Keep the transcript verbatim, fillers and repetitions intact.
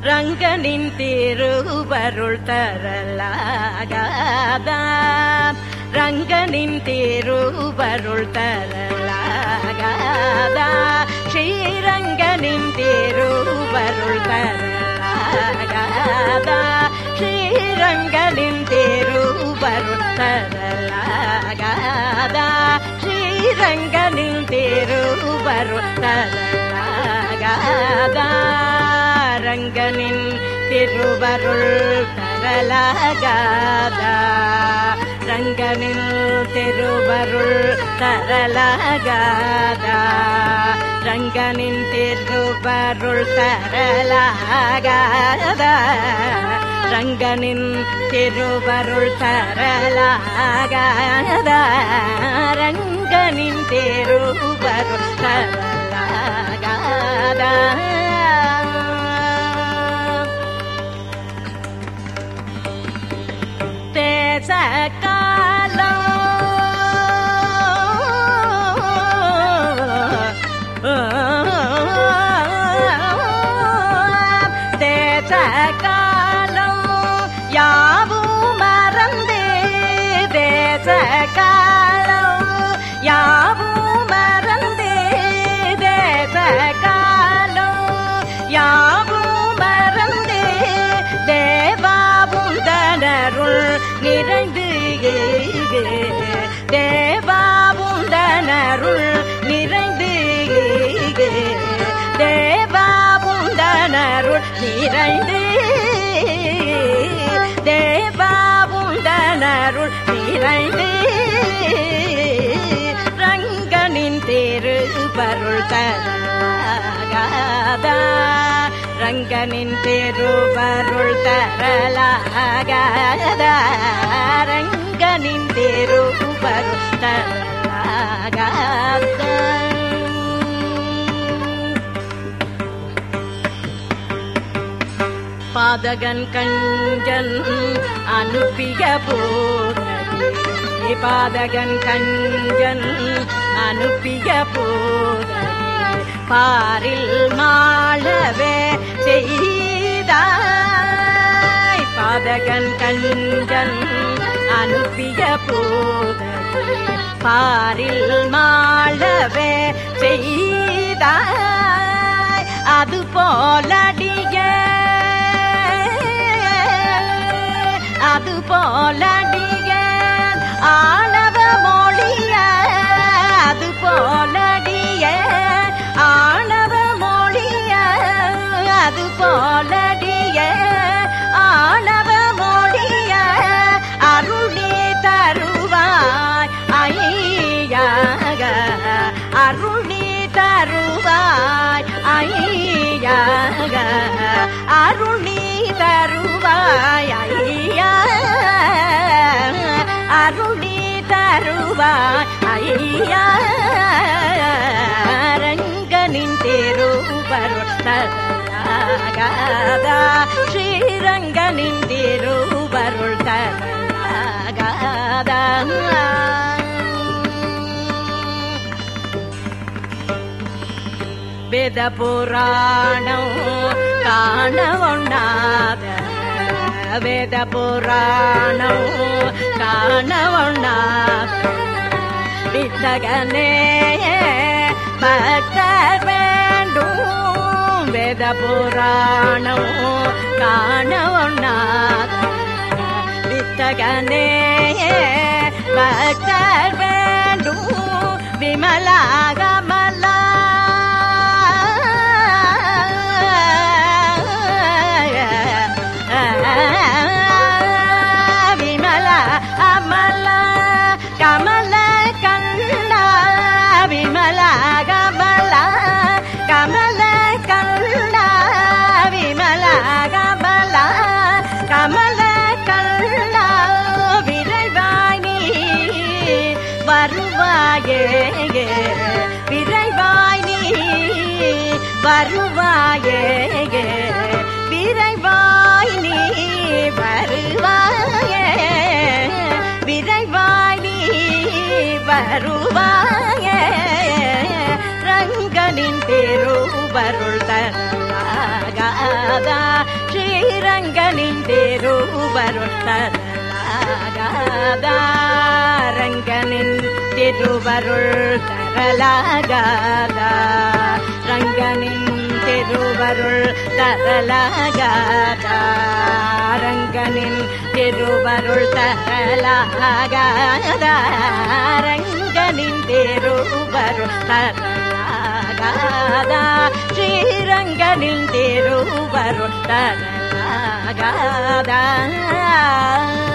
ரங்கனின் திருவருள் தரலாகாதா ரங்கனின் திருவருள் தரலாகாதா ஸ்ரீரங்கனின் திருவருள் தரலாகாதா ஸ்ரீரங்கனின் திருவருள் தரலாகாதா ஸ்ரீரங்கனின் திருவருள் தரலாகாதா ரங்கனின் திருவருள் தரலாகாதா ரங்கனின் திருவருள் தரலாகாதா ரங்கனின் திருவருள் தரலாகாதா ரங்கனின் திருவருள் தரலாகாதா ரங்கனின் திருவருள் தரலாகாதா தேசகாலம் தேசகாலம் யாவும் மறந்து தேசகாலம் யாவும் மறந்து தேசகாலம் யாவும் மறந்து தேவாபுந்தனருள் நிறைந்து தேவாபுந்தனருள் நிறைந்து தேவாபுந்தனருள் நிறைந்து தேவாபுந்தனருள் நிறைந்து ரங்கனின் திருவருள் தரலாகாதா ரங்கனின் திருவருள் தரலாகாதா ரங்கனின் திருவருள் தரலாகாதா பாதகன் கஞ்சன் அனுப்பிய போதே பாதகன் கஞ்சன் அனுப்பிய போதே பாரில் மாளவே செய்தாய் பாதகன் கஞ்சன் அனுப்பிய போதே பாரில் மாளவே செய்தாய் அது போலடிய அது போலடிய ஆணவ மொழிய அது போலடிய ஆணவ மொழிய அது போலடிய ஆணவ மொழிய அருளி தருவாய் ஐயாக அருளி தருவாய் ஐயாக அருளி தருவாய் ஐயா அருளி தருவாய் ஐயா ரங்கனின் திருவருள் தரலாகாதா ஸ்ரீரங்கனின் திருவருள் தரலாகாதா வேத புராணம் காண ஒண்ணாத வேத புராணம் காண ஒண்ணாத வித்தகனே பக்தர் வேண்டும் வேத புராணம் காண ஒண்ணாத வித்தகனே பக்தர் வேண்டும் விமலாகமலா கமல கண்ணா விமல கமல கமல கண்ணா விமல கமல கமல கண்ணா விரைவாய் நீ வருவாயே விரைவாய் நீ வருவாயே விரைவாய் நீ வருவாயே விரைவாய் நீ வருவாயே ரங்கனின் திருவருள் தரலாகாதா ஸ்ரீரங்கனின் திருவருள் தரலாகாதா ரங்கனின் திருவருள் தரலாகாதா ரங்கனின் திருவருள் தரலாகாதா ரங்கனின் திருவருள் தரலாகாதா ரங்கனின் திருவருள் தரலாகாதா ஸ்ரீரங்கனின் திருவருள் தரலாகாதா